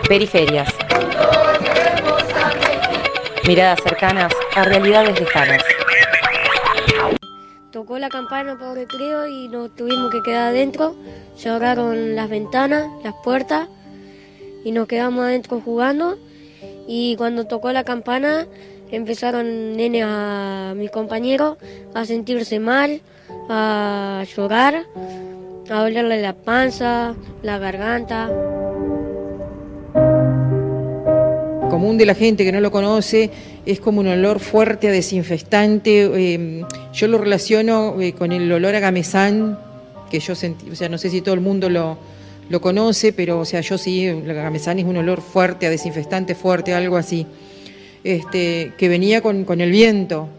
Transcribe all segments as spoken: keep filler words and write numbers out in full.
Periferias. Miradas cercanas a realidades lejanas. Tocó la campana por recreo y nos tuvimos que quedar adentro. Cerraron las ventanas, las puertas y nos quedamos adentro jugando. Y cuando tocó la campana empezaron nenes a mis compañeros a sentirse mal, a llorar, a dolerle la panza, la garganta. Común de la gente que no lo conoce, es como un olor fuerte a desinfectante. Eh, yo lo relaciono eh, con el olor a gamesán, que yo sentí, o sea, no sé si todo el mundo lo, lo conoce, pero o sea, yo sí, el gamesán es un olor fuerte a desinfectante, fuerte, algo así, este, que venía con, con el viento.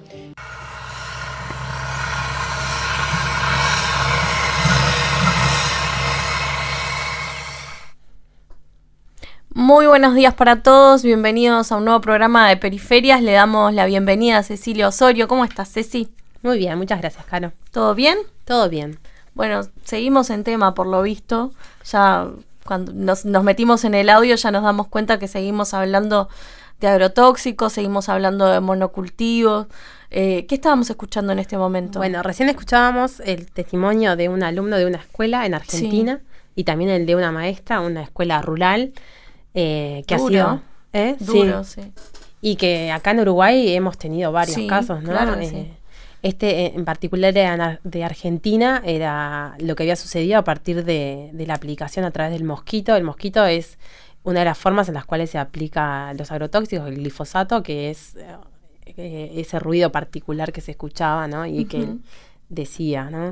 Muy buenos días para todos, bienvenidos a un nuevo programa de Periferias. Le damos la bienvenida a Cecilia Osorio. ¿Cómo estás, Ceci? Muy bien, muchas gracias, Caro. ¿Todo bien? Todo bien. Bueno, seguimos en tema por lo visto. Ya cuando nos, nos metimos en el audio ya nos damos cuenta que seguimos hablando de agrotóxicos, seguimos hablando de monocultivos. Eh, ¿Qué estábamos escuchando en este momento? Bueno, recién escuchábamos el testimonio de un alumno de una escuela en Argentina, sí, y también el de una maestra, una escuela rural. Eh, que Duro, ha sido ¿eh? Duro, sí. sí. Y que acá en Uruguay hemos tenido varios sí, casos, ¿no? Claro que eh, sí. Este en particular era de Argentina, era lo que había sucedido a partir de, de la aplicación a través del mosquito. El mosquito es una de las formas en las cuales se aplica los agrotóxicos, el glifosato, que es eh, ese ruido particular que se escuchaba, ¿no? Y uh-huh. que él decía, ¿no?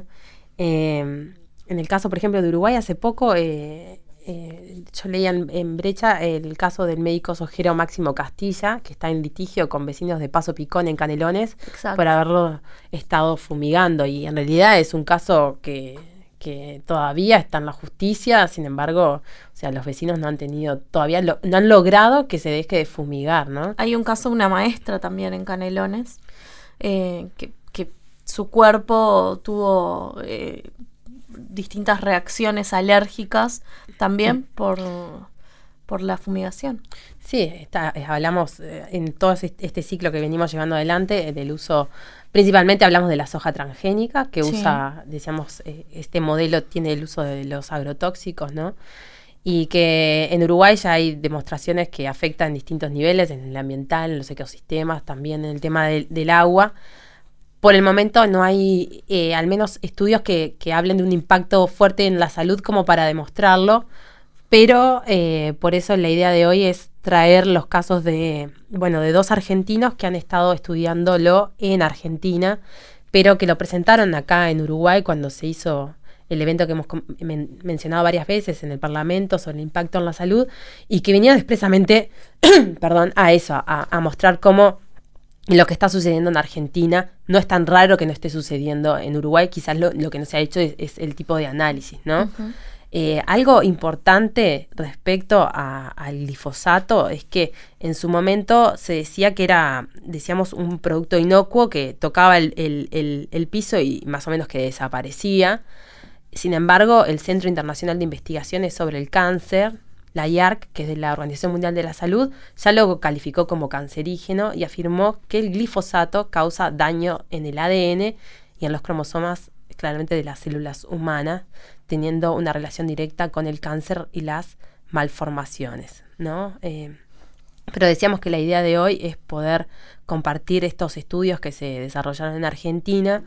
Eh, en el caso, por ejemplo, de Uruguay, hace poco... Eh, Eh, yo leía en, en Brecha el caso del médico sojero Máximo Castilla, que está en litigio con vecinos de Paso Picón en Canelones. Exacto. Por haberlo estado fumigando, y en realidad es un caso que, que todavía está en la justicia. Sin embargo, o sea, los vecinos no han tenido todavía lo, no han logrado que se deje de fumigar, ¿no? Hay un caso de una maestra también en Canelones eh, que, que su cuerpo tuvo eh, distintas reacciones alérgicas también por, por la fumigación. Sí, está, hablamos eh, en todo este ciclo que venimos llevando adelante del uso, principalmente hablamos de la soja transgénica, que sí. usa, decíamos, eh, este modelo tiene el uso de los agrotóxicos, ¿no? Y que en Uruguay ya hay demostraciones que afectan distintos niveles, en el ambiental, en los ecosistemas, también en el tema del, del agua. Por el momento no hay eh, al menos estudios que, que hablen de un impacto fuerte en la salud como para demostrarlo, pero eh, por eso la idea de hoy es traer los casos de, bueno, de dos argentinos que han estado estudiándolo en Argentina, pero que lo presentaron acá en Uruguay cuando se hizo el evento que hemos men- mencionado varias veces en el Parlamento sobre el impacto en la salud, y que venían expresamente perdón, a eso, a, a mostrar cómo lo que está sucediendo en Argentina no es tan raro que no esté sucediendo en Uruguay. Quizás lo, lo que no se ha hecho es, es el tipo de análisis, ¿no? Uh-huh. Eh, algo importante respecto a, al glifosato es que en su momento se decía que era, decíamos, un producto inocuo que tocaba el, el, el, el piso y más o menos que desaparecía. Sin embargo, el Centro Internacional de Investigaciones sobre el Cáncer, la I A R C, que es de la Organización Mundial de la Salud, ya lo calificó como cancerígeno y afirmó que el glifosato causa daño en el A D N y en los cromosomas, claramente, de las células humanas, teniendo una relación directa con el cáncer y las malformaciones, ¿no? Eh, pero decíamos que la idea de hoy es poder compartir estos estudios que se desarrollaron en Argentina.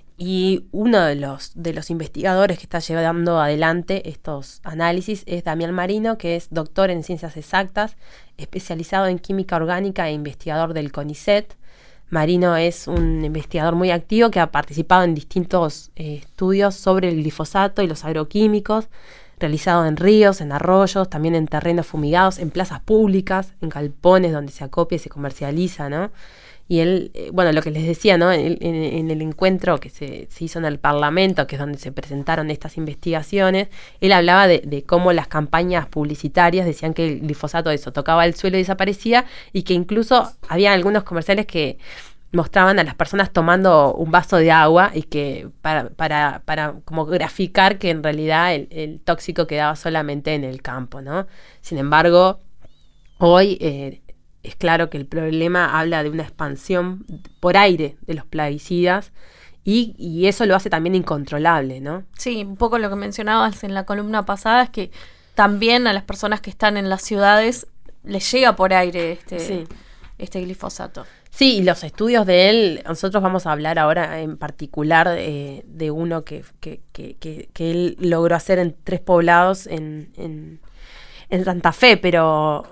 Y uno de los, de los investigadores que está llevando adelante estos análisis es Damián Marino, que es doctor en ciencias exactas, especializado en química orgánica e investigador del CONICET. Marino es un investigador muy activo que ha participado en distintos eh, estudios sobre el glifosato y los agroquímicos, realizado en ríos, en arroyos, también en terrenos fumigados, en plazas públicas, en galpones donde se acopia y se comercializa, ¿no? Y él, eh, bueno, lo que les decía, ¿no? En, en, en el encuentro que se, se hizo en el Parlamento, que es donde se presentaron estas investigaciones, él hablaba de, de cómo las campañas publicitarias decían que el glifosato eso tocaba el suelo y desaparecía, y que incluso había algunos comerciales que mostraban a las personas tomando un vaso de agua y que para, para, para como graficar que en realidad el, el tóxico quedaba solamente en el campo, ¿no? Sin embargo, Hoy eh, es claro que el problema habla de una expansión por aire de los plaguicidas y, y eso lo hace también incontrolable, ¿no? Sí, un poco lo que mencionabas en la columna pasada es que también a las personas que están en las ciudades les llega por aire este, sí. este glifosato. Sí, y los estudios de él, nosotros vamos a hablar ahora en particular eh, de uno que, que, que, que, que él logró hacer en tres poblados en, en, en Santa Fe, pero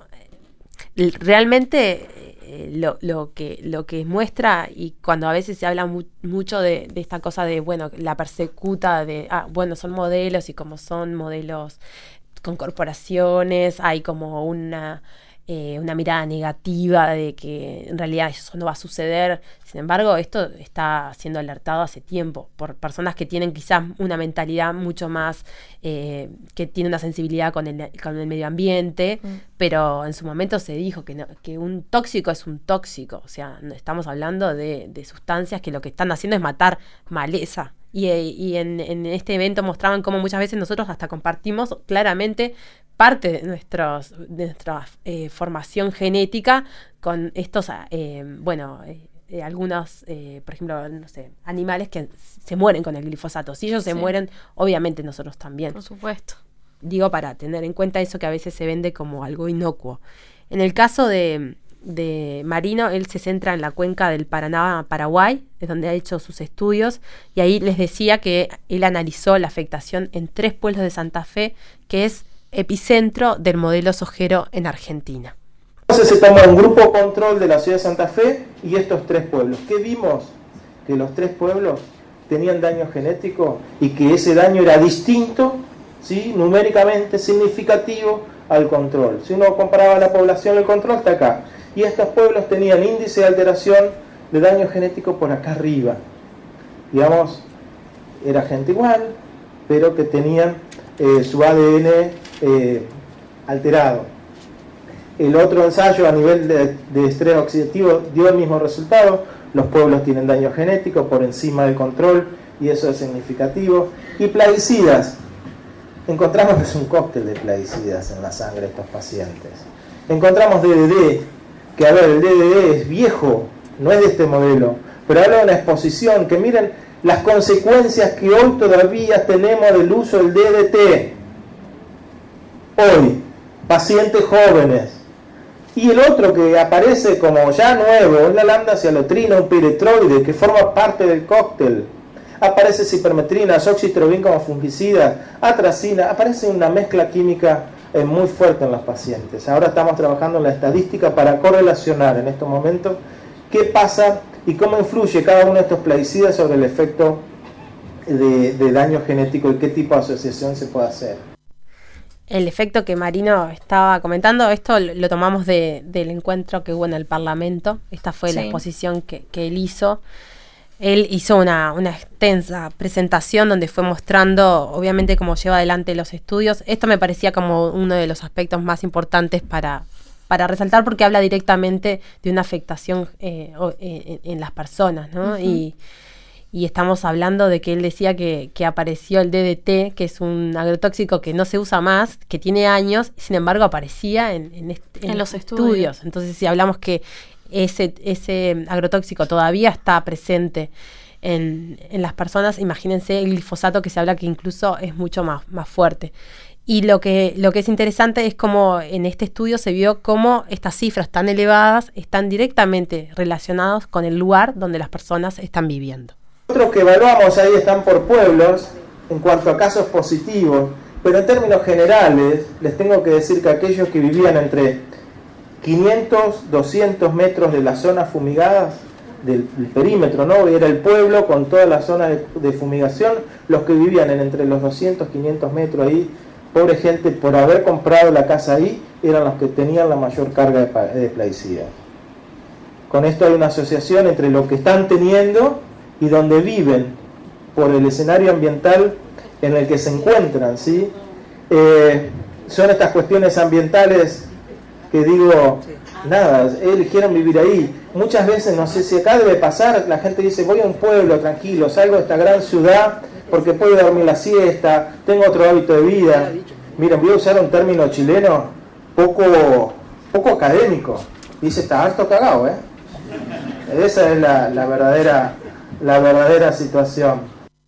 realmente eh, lo, lo, que, lo que muestra, y cuando a veces se habla mu- mucho de, de esta cosa de, bueno, la persecuta de, ah, bueno, son modelos y como son modelos con corporaciones, hay como una... Eh, una mirada negativa de que en realidad eso no va a suceder. Sin embargo, esto está siendo alertado hace tiempo por personas que tienen quizás una mentalidad mucho más, eh, que tiene una sensibilidad con el, con el medio ambiente, mm. pero en su momento se dijo que, no, que un tóxico es un tóxico. O sea, estamos hablando de, de sustancias que lo que están haciendo es matar maleza. Y, y en, en este evento mostraban cómo muchas veces nosotros hasta compartimos claramente parte de, nuestros, de nuestra eh, formación genética con estos, eh, bueno, eh, eh, algunos, eh, por ejemplo, no sé, animales que se mueren con el glifosato. Si ellos se sí. mueren, obviamente nosotros también. Por supuesto. Digo, para tener en cuenta eso que a veces se vende como algo inocuo. En el caso de, de Marino, él se centra en la cuenca del Paraná, Paraguay, es donde ha hecho sus estudios, y ahí les decía que él analizó la afectación en tres pueblos de Santa Fe, que es epicentro del modelo sojero en Argentina. Entonces se toma un grupo control de la ciudad de Santa Fe y estos tres pueblos. ¿Qué vimos? Que los tres pueblos tenían daño genético y que ese daño era distinto, ¿sí? Numéricamente significativo al control. Si uno comparaba la población, el control está acá. Y estos pueblos tenían índice de alteración de daño genético por acá arriba. Digamos, era gente igual, pero que tenían eh, su A D N Eh, alterado. El otro ensayo a nivel de, de estrés oxidativo dio el mismo resultado. Los pueblos tienen daño genético por encima del control y eso es significativo. Y plaguicidas, encontramos que es un cóctel de plaguicidas en la sangre de estos pacientes. Encontramos D D D, que a ver, el D D D es viejo, no es de este modelo, pero habla de una exposición, que miren las consecuencias que hoy todavía tenemos del uso del D D T. Hoy, pacientes jóvenes. Y el otro que aparece como ya nuevo es la lambda-cialotrina, un piretroide que forma parte del cóctel. Aparece cipermetrina, azoxystrobin como fungicida, atracina, aparece una mezcla química eh, muy fuerte en los pacientes. Ahora estamos trabajando en la estadística para correlacionar en estos momentos qué pasa y cómo influye cada uno de estos plaguicidas sobre el efecto de, de daño genético y qué tipo de asociación se puede hacer. El efecto que Marino estaba comentando, esto lo tomamos de, del encuentro que hubo en el Parlamento. Esta fue sí. la exposición que, que él hizo. Él hizo una, una extensa presentación donde fue mostrando, obviamente, cómo lleva adelante los estudios. Esto me parecía como uno de los aspectos más importantes para, para resaltar, porque habla directamente de una afectación eh, en, en las personas, ¿no? Uh-huh. Y... Y estamos hablando de que él decía que, que apareció el D D T, que es un agrotóxico que no se usa más, que tiene años, sin embargo aparecía en, en, este, en, en los los estudios. estudios. Entonces, si hablamos que ese, ese agrotóxico todavía está presente en, en las personas, imagínense el glifosato, que se habla que incluso es mucho más, más fuerte. Y lo que, lo que es interesante es cómo en este estudio se vio cómo estas cifras tan elevadas están directamente relacionadas con el lugar donde las personas están viviendo. Otros que evaluamos ahí están por pueblos en cuanto a casos positivos, pero en términos generales les tengo que decir que aquellos que vivían entre quinientos, doscientos metros de las zonas fumigadas, del, del perímetro, ¿no? Era el pueblo con toda la zona de, de fumigación, los que vivían en entre los doscientos, quinientos metros ahí, pobre gente, por haber comprado la casa ahí, eran los que tenían la mayor carga de, de plaguicidas. Con esto hay una asociación entre lo que están teniendo y donde viven, por el escenario ambiental en el que se encuentran, ¿sí? Eh, son estas cuestiones ambientales que digo, nada, eligieron vivir ahí. Muchas veces, no sé si acá debe pasar, la gente dice, voy a un pueblo tranquilo, salgo de esta gran ciudad porque puedo dormir la siesta, tengo otro hábito de vida. Miren, voy a usar un término chileno poco poco académico. Dice, está harto cagado, ¿eh? Esa es la, la verdadera la verdadera situación.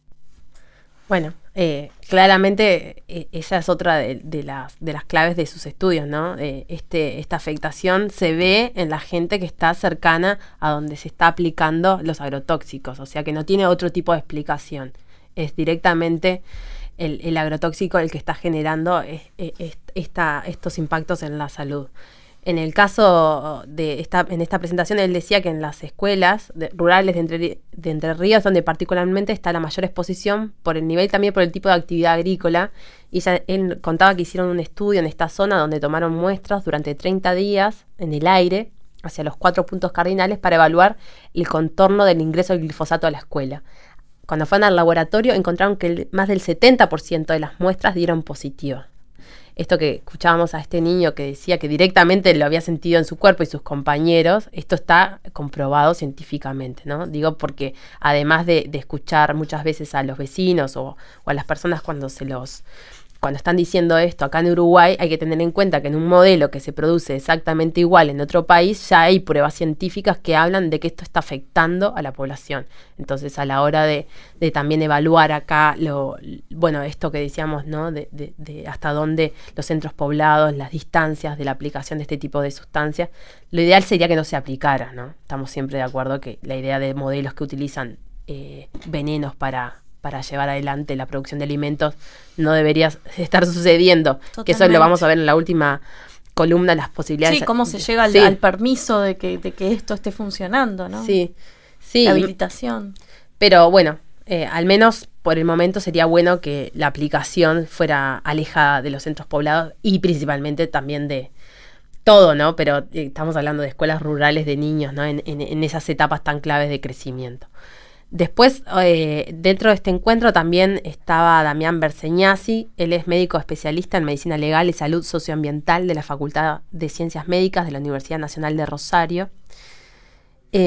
Bueno, eh, claramente eh, esa es otra de, de, las, de las claves de sus estudios, ¿no? Eh, este, esta afectación se ve en la gente que está cercana a donde se está aplicando los agrotóxicos, o sea que no tiene otro tipo de explicación. Es directamente el, el agrotóxico el que está generando es, es, esta, estos impactos en la salud. En el caso de esta, en esta presentación, él decía que en las escuelas de, rurales de Entre, de Entre Ríos, donde particularmente está la mayor exposición por el nivel, también por el tipo de actividad agrícola, y ya, él contaba que hicieron un estudio en esta zona donde tomaron muestras durante treinta días en el aire, hacia los cuatro puntos cardinales, para evaluar el contorno del ingreso del glifosato a la escuela. Cuando fueron al laboratorio, encontraron que el, más del setenta por ciento de las muestras dieron positiva. Esto que escuchábamos a este niño que decía que directamente lo había sentido en su cuerpo y sus compañeros, esto está comprobado científicamente, ¿no? Digo porque además de, de escuchar muchas veces a los vecinos o, o a las personas cuando se los cuando están diciendo esto acá en Uruguay, hay que tener en cuenta que en un modelo que se produce exactamente igual en otro país, ya hay pruebas científicas que hablan de que esto está afectando a la población. Entonces, a la hora de, de también evaluar acá, lo bueno, esto que decíamos, ¿no? De, de, de hasta dónde los centros poblados, las distancias de la aplicación de este tipo de sustancias, lo ideal sería que no se aplicara, ¿no? Estamos siempre de acuerdo que la idea de modelos que utilizan eh, venenos para... para llevar adelante la producción de alimentos, no debería estar sucediendo. Totalmente. Que eso lo vamos a ver en la última columna, las posibilidades. Sí, cómo se llega al, sí. al permiso de que, de que esto esté funcionando, ¿no? Sí, sí. La habilitación. Pero bueno, eh, al menos por el momento sería bueno que la aplicación fuera alejada de los centros poblados y principalmente también de todo, ¿no? Pero eh, estamos hablando de escuelas rurales de niños, ¿no? En, en, en esas etapas tan claves de crecimiento. Después, eh, dentro de este encuentro también estaba Damián Berseñasi. Él es médico especialista en medicina legal y salud socioambiental de la Facultad de Ciencias Médicas de la Universidad Nacional de Rosario. Eh,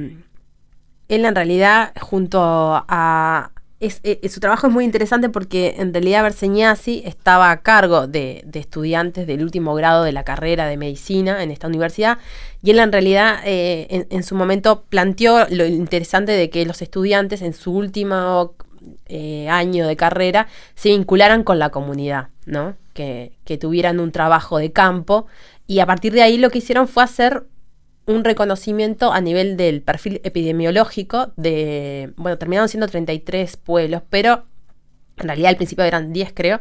él en realidad, junto a... Es, es, su trabajo es muy interesante porque en realidad Berseñasi estaba a cargo de, de estudiantes del último grado de la carrera de medicina en esta universidad, y él en realidad eh, en, en su momento planteó lo interesante de que los estudiantes en su último eh, año de carrera se vincularan con la comunidad, ¿no? Que, que tuvieran un trabajo de campo, y a partir de ahí lo que hicieron fue hacer un reconocimiento a nivel del perfil epidemiológico de, bueno, terminaron siendo treinta y tres pueblos, pero en realidad al principio eran diez, creo,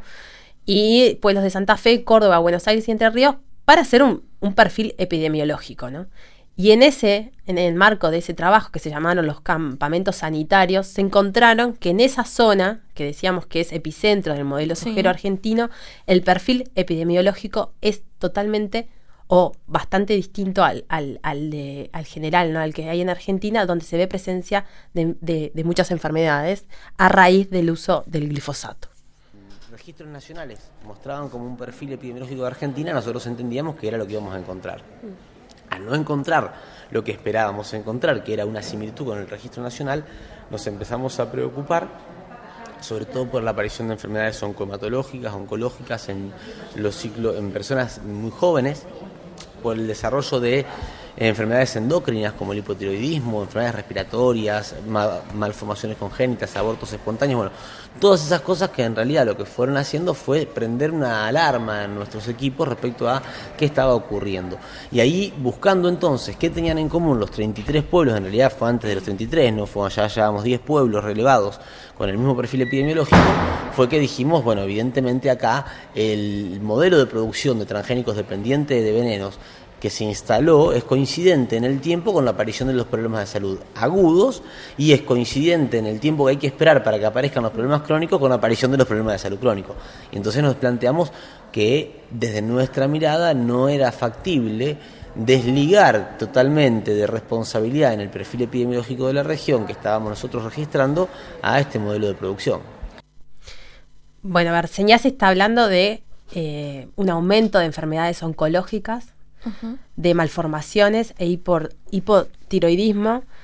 y pueblos de Santa Fe, Córdoba, Buenos Aires y Entre Ríos, para hacer un, un perfil epidemiológico, ¿no? Y en ese, en el marco de ese trabajo, que se llamaron los campamentos sanitarios, se encontraron que en esa zona, que decíamos que es epicentro del modelo sojero sí. argentino, el perfil epidemiológico es totalmente o bastante distinto al, al, al, de, al general, ¿no? Al que hay en Argentina, donde se ve presencia de, de, de muchas enfermedades a raíz del uso del glifosato. Registros nacionales mostraban como un perfil epidemiológico de Argentina, nosotros entendíamos que era lo que íbamos a encontrar. Al no encontrar lo que esperábamos encontrar, que era una similitud con el registro nacional, nos empezamos a preocupar, sobre todo por la aparición de enfermedades oncohematológicas, oncológicas en los ciclos, en personas muy jóvenes, por el desarrollo de eh, enfermedades endocrinas como el hipotiroidismo, enfermedades respiratorias, ma- malformaciones congénitas, abortos espontáneos, bueno, todas esas cosas que en realidad lo que fueron haciendo fue prender una alarma en nuestros equipos respecto a qué estaba ocurriendo. Y ahí, buscando entonces qué tenían en común los treinta y tres pueblos, en realidad fue antes de los treinta y tres, no fue allá, llevamos diez pueblos relevados con el mismo perfil epidemiológico, fue que dijimos, bueno, evidentemente acá el modelo de producción de transgénicos dependiente de venenos que se instaló es coincidente en el tiempo con la aparición de los problemas de salud agudos y es coincidente en el tiempo que hay que esperar para que aparezcan los problemas crónicos con la aparición de los problemas de salud crónicos. Y entonces nos planteamos que desde nuestra mirada no era factible desligar totalmente de responsabilidad en el perfil epidemiológico de la región que estábamos nosotros registrando a este modelo de producción. Bueno, Berseñasi está hablando de eh, un aumento de enfermedades oncológicas, uh-huh. de malformaciones e hipo, hipotiroidismo,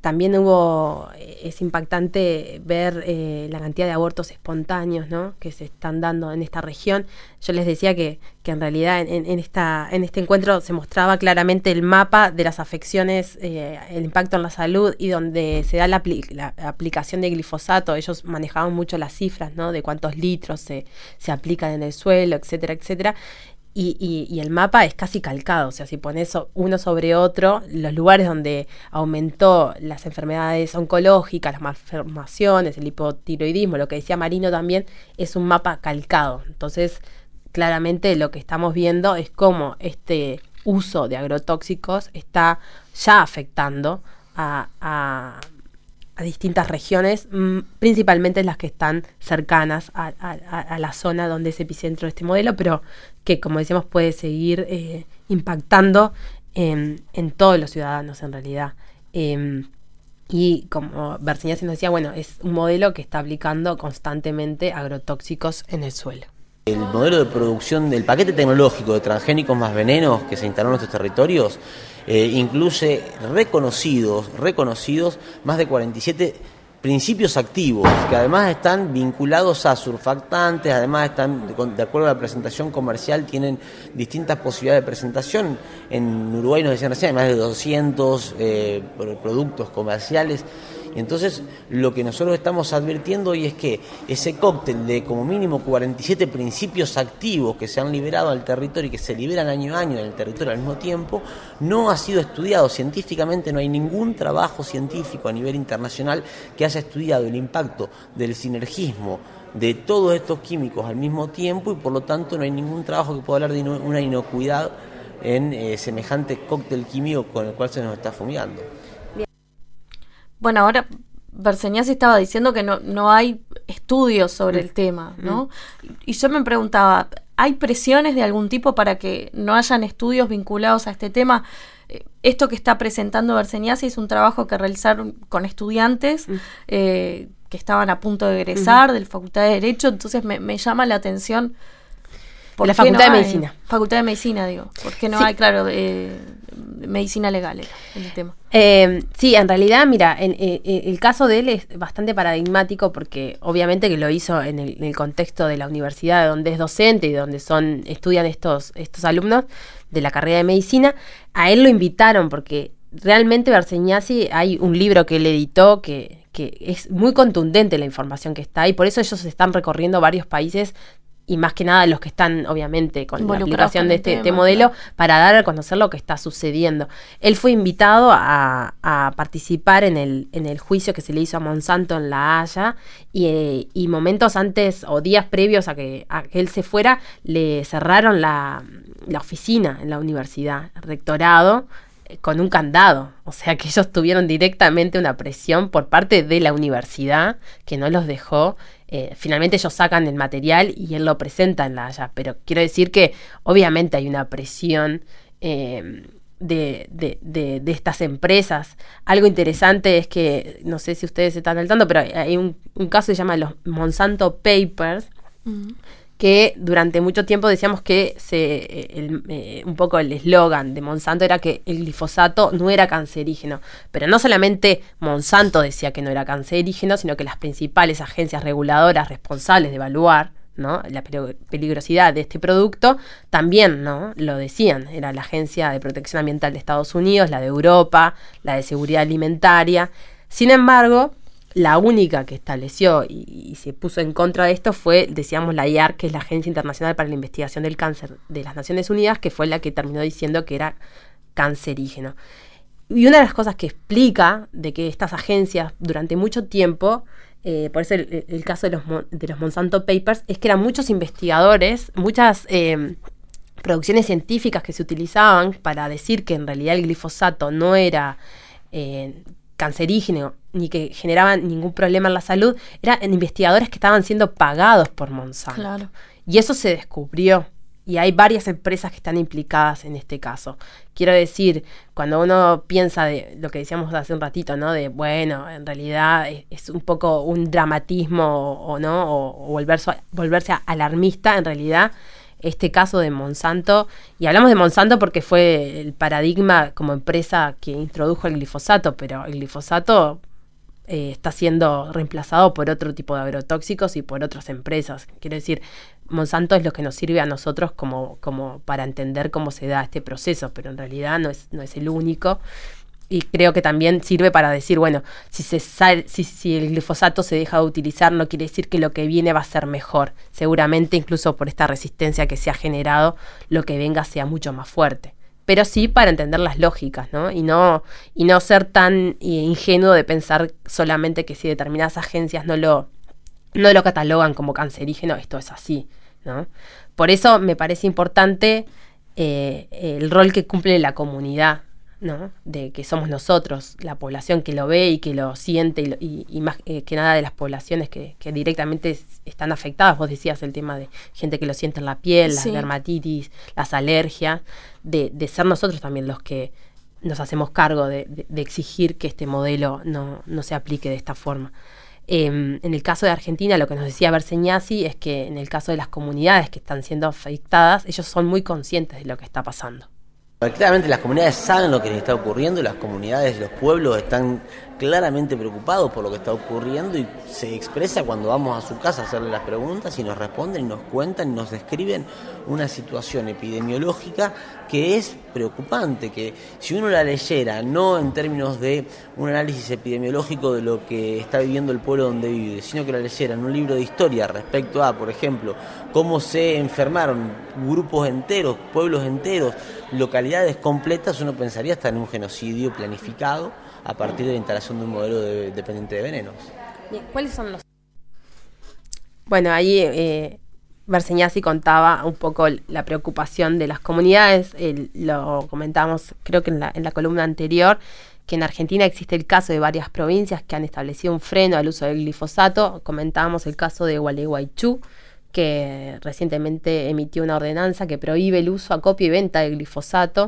también hubo, es impactante ver eh, la cantidad de abortos espontáneos, ¿no?, que se están dando en esta región. Yo les decía que, que en realidad en, en, esta, en este encuentro se mostraba claramente el mapa de las afecciones, eh, el impacto en la salud y donde se da la, apli- la aplicación de glifosato. Ellos manejaban mucho las cifras, ¿no?, de cuántos litros se, se aplican en el suelo, etcétera, etcétera. Y, y, y el mapa es casi calcado, o sea, si pones uno sobre otro, los lugares donde aumentó las enfermedades oncológicas, las malformaciones, el hipotiroidismo, lo que decía Marino también, es un mapa calcado. Entonces, claramente lo que estamos viendo es cómo este uso de agrotóxicos está ya afectando a, a, a distintas regiones, mmm, principalmente las que están cercanas a, a, a la zona donde es epicentro de este modelo, pero que, como decíamos, puede seguir eh, impactando en, en todos los ciudadanos en realidad. Eh, y como Berseñasi nos decía, bueno, es un modelo que está aplicando constantemente agrotóxicos en el suelo. El modelo de producción del paquete tecnológico de transgénicos más venenos que se instaló en nuestros territorios eh, incluye reconocidos, reconocidos más de cuarenta y siete principios activos, que además están vinculados a surfactantes, además están, de acuerdo a la presentación comercial, tienen distintas posibilidades de presentación. En Uruguay nos decían recién, hay más de doscientos eh, productos comerciales. Entonces, lo que nosotros estamos advirtiendo hoy es que ese cóctel de como mínimo cuarenta y siete principios activos que se han liberado al territorio y que se liberan año a año en el territorio al mismo tiempo, no ha sido estudiado científicamente. No hay ningún trabajo científico a nivel internacional que haya estudiado el impacto del sinergismo de todos estos químicos al mismo tiempo, y por lo tanto no hay ningún trabajo que pueda hablar de ino- una inocuidad en eh, semejante cóctel químico con el cual se nos está fumigando. Bueno, ahora Berseñasi estaba diciendo que no, no hay estudios sobre el tema, ¿no? Y yo me preguntaba, ¿hay presiones de algún tipo para que no hayan estudios vinculados a este tema? Esto que está presentando Berseñasi es un trabajo que realizaron con estudiantes eh, que estaban a punto de egresar uh-huh. de la Facultad de Derecho, entonces me, me llama la atención. ¿Por la Facultad no de Medicina. Facultad de Medicina, digo. Porque no sí. hay, claro, eh, medicina legal era el tema. Eh, sí, en realidad, mira, en, en, en el caso de él es bastante paradigmático porque obviamente que lo hizo en el, en el contexto de la universidad donde es docente y donde son estudian estos, estos alumnos de la carrera de medicina. A él lo invitaron porque realmente Berseñasi, hay un libro que él editó que, que es muy contundente la información que está ahí, por eso ellos están recorriendo varios países y más que nada los que están obviamente con la aplicación de este, tema, este modelo, claro, para dar a conocer lo que está sucediendo. Él fue invitado a, a participar en el, en el juicio que se le hizo a Monsanto en La Haya y, eh, y momentos antes o días previos a que, a que él se fuera, le cerraron la, la oficina en la universidad, el rectorado, eh, con un candado. O sea que ellos tuvieron directamente una presión por parte de la universidad que no los dejó. Eh, finalmente ellos sacan el material y él lo presenta en La Haya, pero quiero decir que obviamente hay una presión eh, de, de, de, de estas empresas. Algo interesante es que, no sé si ustedes están al tanto, pero hay un, un caso que se llama los Monsanto Papers, uh-huh, que durante mucho tiempo decíamos que se, el, eh, un poco el eslogan de Monsanto era que el glifosato no era cancerígeno, pero no solamente Monsanto decía que no era cancerígeno, sino que las principales agencias reguladoras responsables de evaluar, ¿no?, la peligrosidad de este producto también, ¿no?, lo decían. Era la Agencia de Protección Ambiental de Estados Unidos, la de Europa, la de Seguridad Alimentaria. Sin embargo, la única que estableció y, y se puso en contra de esto fue, decíamos, la I A R C, que es la Agencia Internacional para la Investigación del Cáncer de las Naciones Unidas, que fue la que terminó diciendo que era cancerígeno. Y una de las cosas que explica de que estas agencias durante mucho tiempo, eh, por eso el, el caso de los, de los Monsanto Papers, es que eran muchos investigadores, muchas eh, producciones científicas que se utilizaban para decir que en realidad el glifosato no era eh, cancerígeno ni que generaban ningún problema en la salud, eran investigadores que estaban siendo pagados por Monsanto. Claro. Y eso se descubrió. Y hay varias empresas que están implicadas en este caso. Quiero decir, cuando uno piensa de lo que decíamos hace un ratito, ¿no?, de, bueno, en realidad es, es un poco un dramatismo o, o no, o, o volverse, volverse alarmista, en realidad este caso de Monsanto, y hablamos de Monsanto porque fue el paradigma como empresa que introdujo el glifosato, pero el glifosato eh, está siendo reemplazado por otro tipo de agrotóxicos y por otras empresas. Quiero decir, Monsanto es lo que nos sirve a nosotros como, como para entender cómo se da este proceso, pero en realidad no es, no es el único. Y creo que también sirve para decir, bueno, si se sale, si, si el glifosato se deja de utilizar, no quiere decir que lo que viene va a ser mejor. Seguramente, incluso por esta resistencia que se ha generado, lo que venga sea mucho más fuerte. Pero sí para entender las lógicas, ¿no? Y no, y no ser tan ingenuo de pensar solamente que si determinadas agencias no lo, no lo catalogan como cancerígeno, esto es así, ¿no? Por eso me parece importante eh, el rol que cumple la comunidad, ¿no? De que somos nosotros, la población que lo ve y que lo siente, y, lo, y, y más eh, que nada de las poblaciones que, que directamente es, están afectadas. Vos decías el tema de gente que lo siente en la piel, sí. Las dermatitis, las alergias, de, de ser nosotros también los que nos hacemos cargo de, de, de exigir que este modelo no, no se aplique de esta forma. Eh, en el caso de Argentina, lo que nos decía Berseñasi es que en el caso de las comunidades que están siendo afectadas, ellos son muy conscientes de lo que está pasando. Claramente las comunidades saben lo que les está ocurriendo, las comunidades, los pueblos están claramente preocupados por lo que está ocurriendo y se expresa cuando vamos a su casa a hacerle las preguntas y nos responden y nos cuentan y nos describen una situación epidemiológica que es preocupante, que si uno la leyera no en términos de un análisis epidemiológico de lo que está viviendo el pueblo donde vive, sino que la leyera en un libro de historia respecto a, por ejemplo, cómo se enfermaron grupos enteros, pueblos enteros, localidades completas, uno pensaría hasta en un genocidio planificado a partir de la instalación de un modelo de, dependiente de venenos. ¿Cuáles son los...? Bueno, ahí eh, Berseñasi contaba un poco la preocupación de las comunidades, el, lo comentábamos creo que en la, en la columna anterior, que en Argentina existe el caso de varias provincias que han establecido un freno al uso del glifosato. Comentábamos el caso de Gualeguaychú, que recientemente emitió una ordenanza que prohíbe el uso, acopio y venta de glifosato.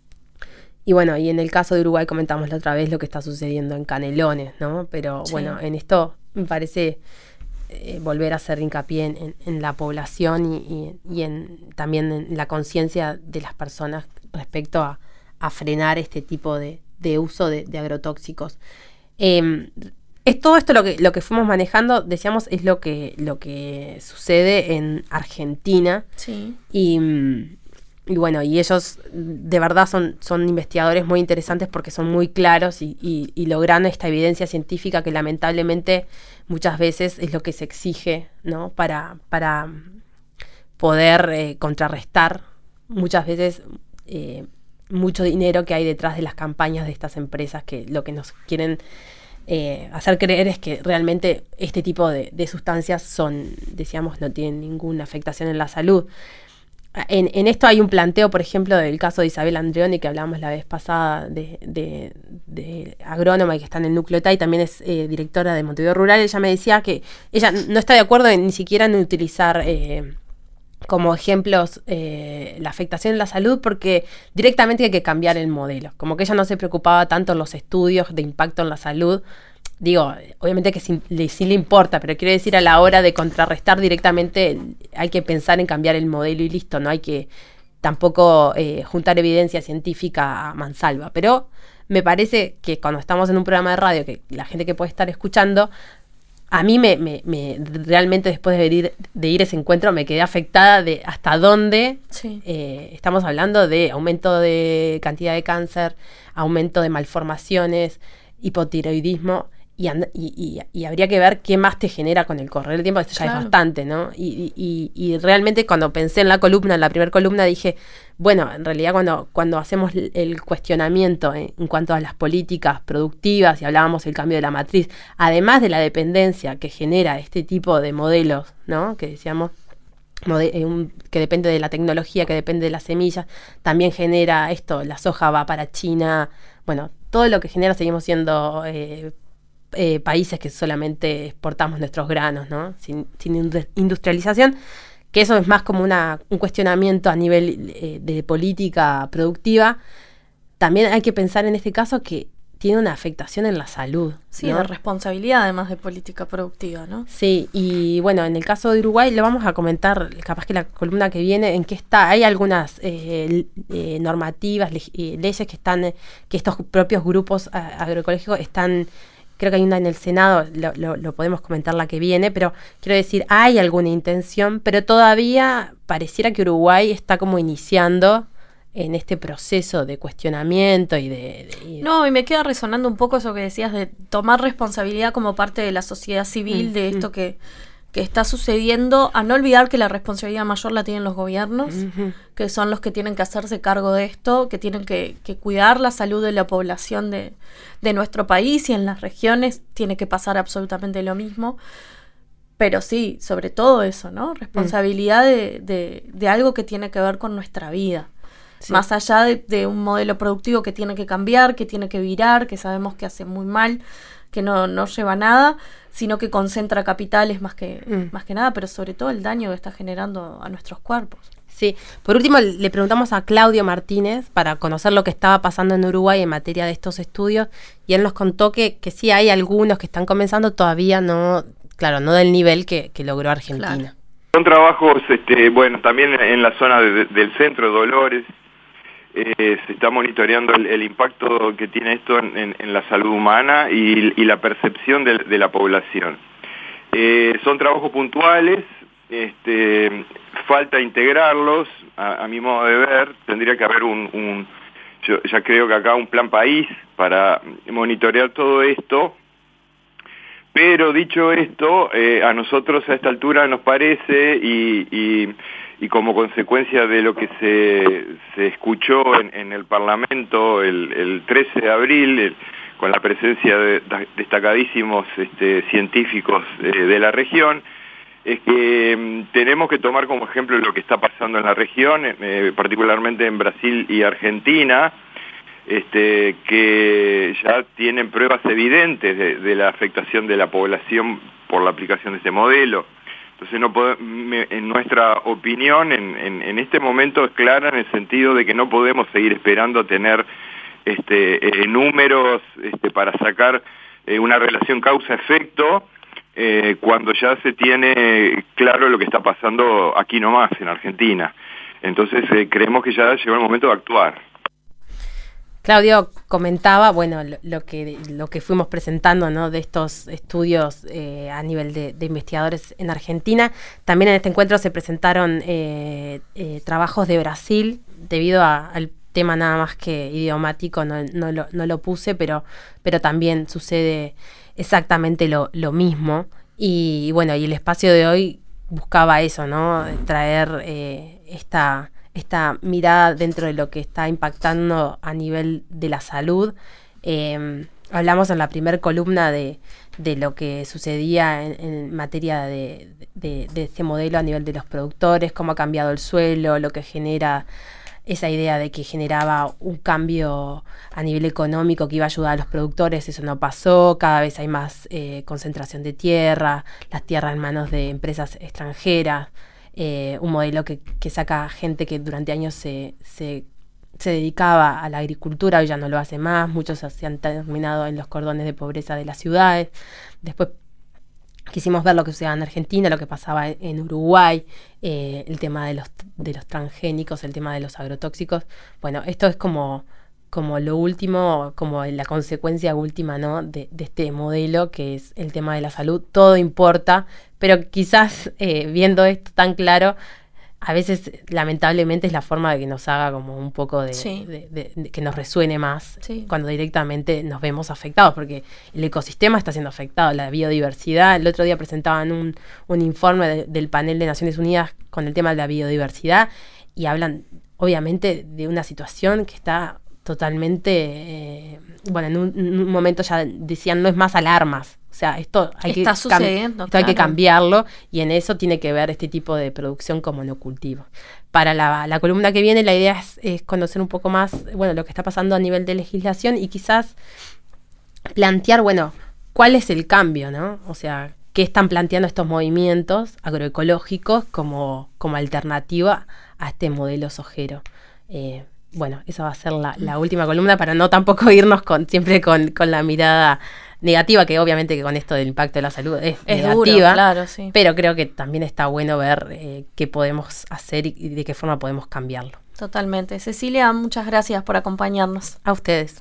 Y bueno, y en el caso de Uruguay comentamos la otra vez lo que está sucediendo en Canelones, ¿no? Pero sí. Bueno, en esto me parece eh, volver a hacer hincapié en, en, en la población y, y, y en, también en la conciencia de las personas respecto a, a frenar este tipo de, de uso de, de agrotóxicos. Eh, es todo esto lo que, lo que fuimos manejando, decíamos, es lo que, lo que sucede en Argentina. Sí. Y... Y bueno, y ellos de verdad son, son investigadores muy interesantes porque son muy claros y, y, y logran esta evidencia científica que lamentablemente muchas veces es lo que se exige, ¿no? Para, para poder eh, contrarrestar muchas veces eh, mucho dinero que hay detrás de las campañas de estas empresas que lo que nos quieren eh, hacer creer es que realmente este tipo de, de sustancias son, decíamos, no tienen ninguna afectación en la salud. En, en esto hay un planteo, por ejemplo, del caso de Isabel Andreoni, que hablábamos la vez pasada, de, de, de agrónoma y que está en el núcleo T A I, también es eh, directora de Montevideo Rural. Ella me decía que ella no está de acuerdo en, ni siquiera en utilizar eh, como ejemplos eh, la afectación en la salud, porque directamente hay que cambiar el modelo. Como que ella no se preocupaba tanto en los estudios de impacto en la salud. Digo, obviamente que sí le, sí le importa, pero quiero decir, a la hora de contrarrestar directamente hay que pensar en cambiar el modelo y listo, no hay que tampoco eh, juntar evidencia científica a mansalva. Pero me parece que cuando estamos en un programa de radio, que la gente que puede estar escuchando, a mí me, me, me realmente después de ir, de ir a ese encuentro me quedé afectada de hasta dónde sí. eh, estamos hablando de aumento de cantidad de cáncer, aumento de malformaciones, hipotiroidismo. Y, and- y, y, y habría que ver qué más te genera con el correr del tiempo, esto ya claro. es bastante, ¿no? Y, y, y realmente cuando pensé en la columna, en la primera columna, dije, bueno, en realidad cuando, cuando hacemos el cuestionamiento en, en cuanto a las políticas productivas y hablábamos del cambio de la matriz, además de la dependencia que genera este tipo de modelos, ¿no? Que decíamos, mode- un, que depende de la tecnología, que depende de las semillas, también genera esto, la soja va para China, bueno, todo lo que genera seguimos siendo... Eh, Eh, países que solamente exportamos nuestros granos, ¿no? Sin, sin industrialización, que eso es más como una, un cuestionamiento a nivel eh, de política productiva. También hay que pensar en este caso que tiene una afectación en la salud. Sí, ¿no? de responsabilidad además de política productiva, ¿no? Sí, y bueno, en el caso de Uruguay lo vamos a comentar, capaz que la columna que viene, en qué está. Hay algunas eh, eh, normativas, le, eh, leyes que están, eh, que estos propios grupos a, agroecológicos están, creo que hay una en el Senado, lo, lo, lo podemos comentar la que viene, pero quiero decir, hay alguna intención, pero todavía pareciera que Uruguay está como iniciando en este proceso de cuestionamiento y de, de, y de... No, y me queda resonando un poco eso que decías de tomar responsabilidad como parte de la sociedad civil mm, de esto mm. que, que está sucediendo, a no olvidar que la responsabilidad mayor la tienen los gobiernos, mm-hmm. que son los que tienen que hacerse cargo de esto, que tienen que, que cuidar la salud de la población de, de nuestro país, y en las regiones tiene que pasar absolutamente lo mismo. Pero sí, sobre todo eso, ¿no? Responsabilidad mm. de, de, de algo que tiene que ver con nuestra vida. Sí. Más allá de, de un modelo productivo que tiene que cambiar, que tiene que virar, que sabemos que hace muy mal, que no, no lleva a nada, sino que concentra capitales más que, mm. más que nada, pero sobre todo el daño que está generando a nuestros cuerpos. Sí, por último le preguntamos a Claudio Martínez para conocer lo que estaba pasando en Uruguay en materia de estos estudios, y él nos contó que, que sí hay algunos que están comenzando, todavía no, claro, no del nivel que, que logró Argentina. Claro. Son trabajos, este, bueno, también en la zona de, de, del centro de Dolores. Eh, se está monitoreando el, el impacto que tiene esto en, en, en la salud humana y, y la percepción de, de la población. Eh, son trabajos puntuales, este, falta integrarlos, a, a mi modo de ver, tendría que haber un, un, yo ya creo que acá un plan país para monitorear todo esto, pero dicho esto, eh, a nosotros a esta altura nos parece y... y y como consecuencia de lo que se, se escuchó en, en el Parlamento el, el trece de abril, el, con la presencia de, de destacadísimos este, científicos eh, de la región, es que eh, tenemos que tomar como ejemplo lo que está pasando en la región, eh, particularmente en Brasil y Argentina, este, que ya tienen pruebas evidentes de, de la afectación de la población por la aplicación de este modelo. Entonces, no podemos, en nuestra opinión, en, en, en este momento es clara en el sentido de que no podemos seguir esperando a tener este, eh, números este, para sacar eh, una relación causa-efecto eh, cuando ya se tiene claro lo que está pasando aquí nomás, en Argentina. Entonces, eh, creemos que ya llegó el momento de actuar. Claudio comentaba, bueno, lo, lo que lo que fuimos presentando, ¿no?, de estos estudios eh, a nivel de, de investigadores en Argentina. También en este encuentro se presentaron eh, eh, trabajos de Brasil, debido a, al tema nada más que idiomático, no, no, lo, no lo puse, pero, pero también sucede exactamente lo, lo mismo. Y, y bueno, y el espacio de hoy buscaba eso, ¿no?, traer eh, esta... esta mirada dentro de lo que está impactando a nivel de la salud. Eh, hablamos en la primera columna de, de lo que sucedía en, en materia de, de, de este modelo a nivel de los productores, cómo ha cambiado el suelo, lo que genera esa idea de que generaba un cambio a nivel económico que iba a ayudar a los productores. Eso no pasó, cada vez hay más eh, concentración de tierra, las tierras en manos de empresas extranjeras. Eh, un modelo que, que saca gente que durante años se, se, se dedicaba a la agricultura, hoy ya no lo hace más, muchos se han terminado en los cordones de pobreza de las ciudades. Después quisimos ver lo que sucedía en Argentina, lo que pasaba en, en Uruguay, eh, el tema de los, de los transgénicos, el tema de los agrotóxicos. Bueno, esto es como, como lo último, como la consecuencia última, ¿no?, de, de este modelo, que es el tema de la salud. Todo importa, pero quizás eh, viendo esto tan claro, a veces lamentablemente es la forma de que nos haga como un poco de, sí. de, de, de que nos resuene más, sí, cuando directamente nos vemos afectados, porque el ecosistema está siendo afectado, la biodiversidad. El otro día presentaban un, un informe de, del panel de Naciones Unidas con el tema de la biodiversidad, y hablan obviamente de una situación que está totalmente, eh, bueno, en un, en un momento ya decían, no es más alarmas. O sea, esto hay, Está que, sucediendo, esto claro. hay que cambiarlo, y en eso tiene que ver este tipo de producción como monocultivo. Para la, la columna que viene, la idea es, es conocer un poco más, bueno, lo que está pasando a nivel de legislación, y quizás plantear, bueno, cuál es el cambio, ¿no? O sea, qué están planteando estos movimientos agroecológicos como, como alternativa a este modelo sojero. Eh, bueno, esa va a ser la, la última columna para no tampoco irnos con siempre con, con la mirada negativa, que obviamente que con esto del impacto de la salud es, Es negativa, duro, claro, sí. pero creo que también está bueno ver eh, qué podemos hacer y, y de qué forma podemos cambiarlo. Totalmente. Cecilia, muchas gracias por acompañarnos. A ustedes.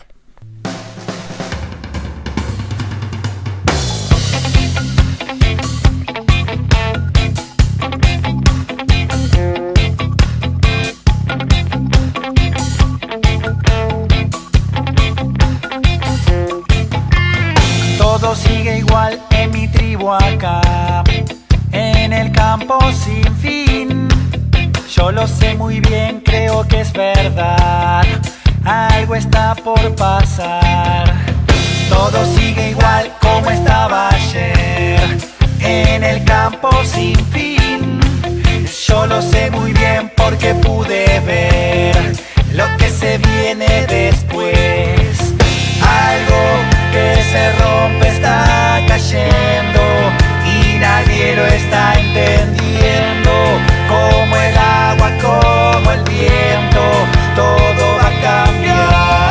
Todo sigue igual en mi tribu acá, en el campo sin fin. Yo lo sé muy bien, creo que es verdad, algo está por pasar. Todo sigue igual como estaba ayer, en el campo sin fin. Yo lo sé muy bien porque pude ver lo que se viene después. Algo que se rompe está cayendo y nadie lo está entendiendo. Como el agua, como el viento, todo va a cambiar.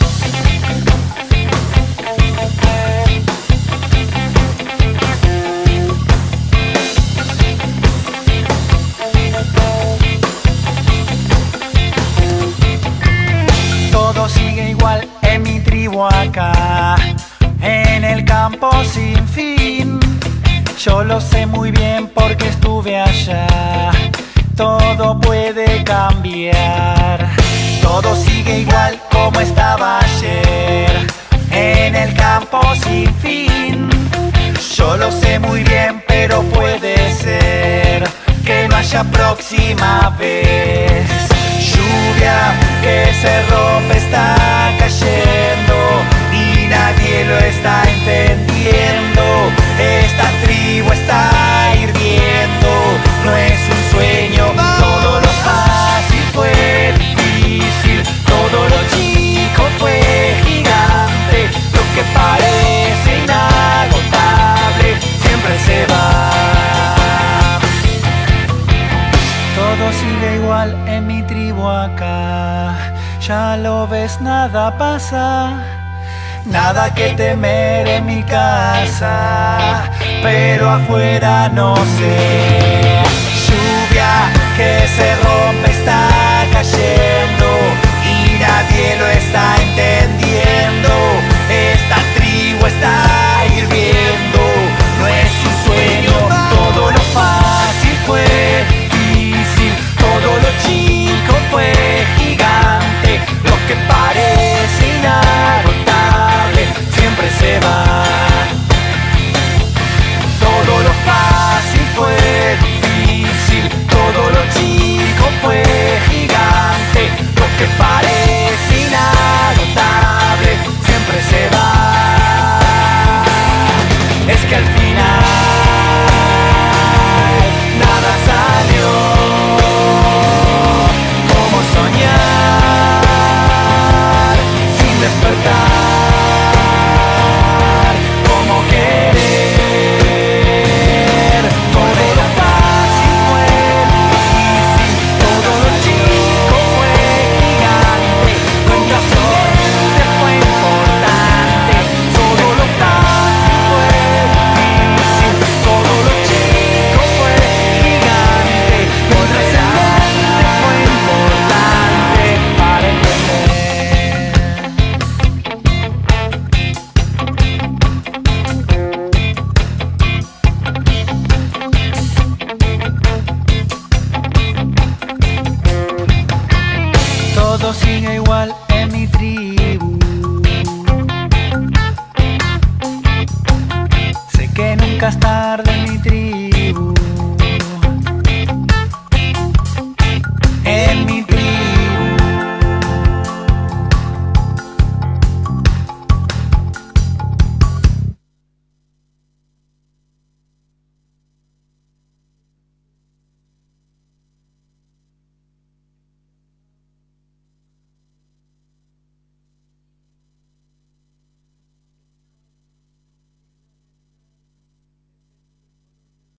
Todo sigue igual en mi tribu acá, en el campo sin fin. Yo lo sé muy bien porque estuve allá. Todo puede cambiar. Todo sigue igual como estaba ayer, en el campo sin fin. Yo lo sé muy bien, pero puede ser que no haya próxima vez. Lluvia que se rompe está cayendo y nadie lo está entendiendo. Esta tribu está hirviendo, no es un sueño. Todo lo fácil fue difícil, todo lo chico fue gigante. Lo que parece inagotable siempre se va. Todo sigue igual en mi tribu acá, ya lo ves, nada pasa. Nada que temer en mi casa, pero afuera no sé. Lluvia que se rompe está cayendo y nadie lo está